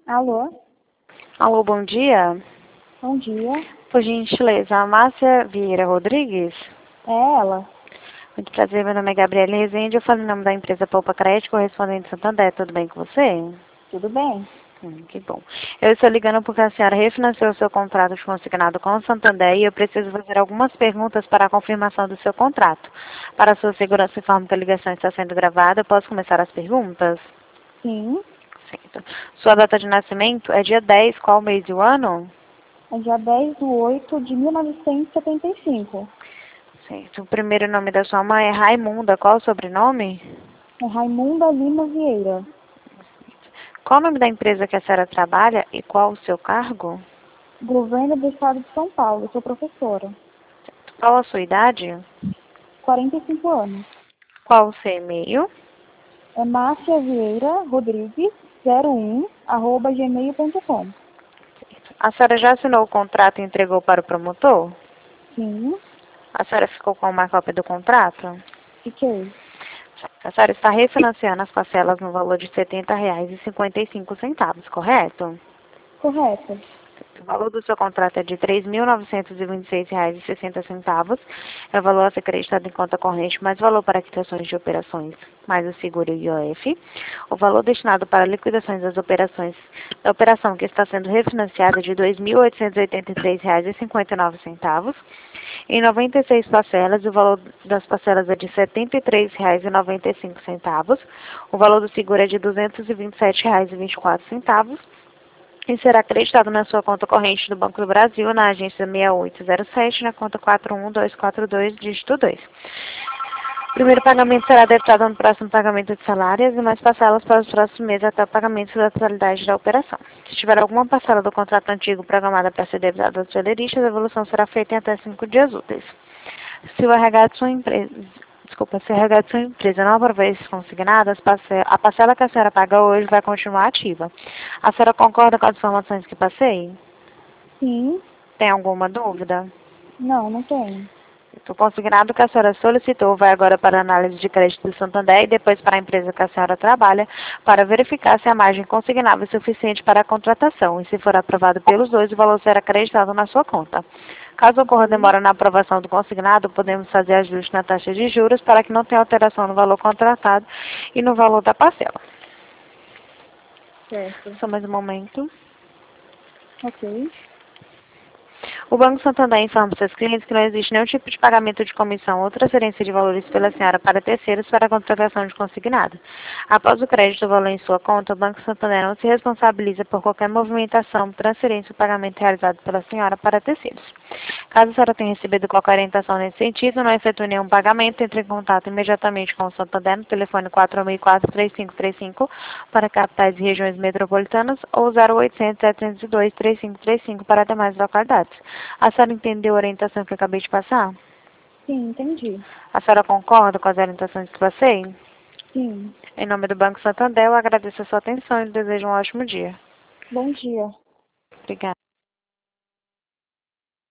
Alô, Alô, bom dia. bom dia. Por gentileza, a Márcia Vieira Rodrigues. É ela. Muito prazer, meu nome é Gabriela Rezende. Eu falo em nome da empresa Poupa Crédito, correspondente Santander. Tudo bem com você? Tudo bem? Que bom. Eu estou ligando porque a senhora refinanciou seu contrato de consignado com o Santander e eu preciso fazer algumas perguntas para a confirmação do seu contrato. Para a sua segurança, informo que a ligação está sendo gravada. Eu posso começar as perguntas? Sim. Certo. Sua data de nascimento é dia 10, qual mês e o ano? É dia 10/8/1975. Certo. O primeiro nome da sua mãe é Raimunda. Qual o sobrenome? É Raimunda Lima Vieira. Qual o nome da empresa que a senhora trabalha e qual o seu cargo? Governo do Estado de São Paulo. Eu sou professora. Qual a sua idade? 45 anos. Qual o seu e-mail? É Márcia Vieira Rodrigues 01@gmail.com. A senhora já assinou o contrato e entregou para o promotor? Sim. A senhora ficou com uma cópia do contrato? Fiquei. A senhora está refinanciando as parcelas no valor de R$ 70,55, correto? Correto. O valor do seu contrato é de R$ 3.926,60. É o valor a ser acreditado em conta corrente, mais valor para quitações de operações, mais o seguro e o IOF. O valor destinado para liquidações das operações da operação que está sendo refinanciada é de R$ 2.883,59. Em 96 parcelas, o valor das parcelas é de R$ 73,95. O valor do seguro é de R$ 227,24 e será acreditado na sua conta corrente do Banco do Brasil, na agência 6807, na conta 41242, dígito 2. O primeiro pagamento será debitado no próximo pagamento de salários e mais parcelas para os próximos meses até o pagamento da totalidade da operação. Se tiver alguma parcela do contrato antigo programada para ser debitada aos celeristas, a devolução será feita em até 5 dias úteis. Se o RH de sua empresa, se o RH de sua empresa não aprovar esses consignados, a parcela que a senhora paga hoje vai continuar ativa. A senhora concorda com as informações que passei? Sim. Tem alguma dúvida? Não, não tenho. O consignado que a senhora solicitou vai agora para a análise de crédito do Santander e depois para a empresa que a senhora trabalha para verificar se a margem consignável é suficiente para a contratação e, se for aprovado pelos dois, o valor será acreditado na sua conta. Caso ocorra demora na aprovação do consignado, podemos fazer ajuste na taxa de juros para que não tenha alteração no valor contratado e no valor da parcela. Certo. Só mais um momento. Ok. O Banco Santander informa seus clientes que não existe nenhum tipo de pagamento de comissão ou transferência de valores pela senhora para terceiros para a contratação de consignado. Após o crédito do valor em sua conta, o Banco Santander não se responsabiliza por qualquer movimentação, transferência ou pagamento realizado pela senhora para terceiros. Caso a senhora tenha recebido qualquer orientação nesse sentido, não efetue nenhum pagamento, entre em contato imediatamente com o Santander no telefone 4004-3535 para capitais e regiões metropolitanas ou 0800-702-3535 para demais localidades. A senhora entendeu a orientação que eu acabei de passar? Sim, entendi. A senhora concorda com as orientações que passei? Sim. Em nome do Banco Santander, eu agradeço a sua atenção e desejo um ótimo dia. Bom dia. Obrigada.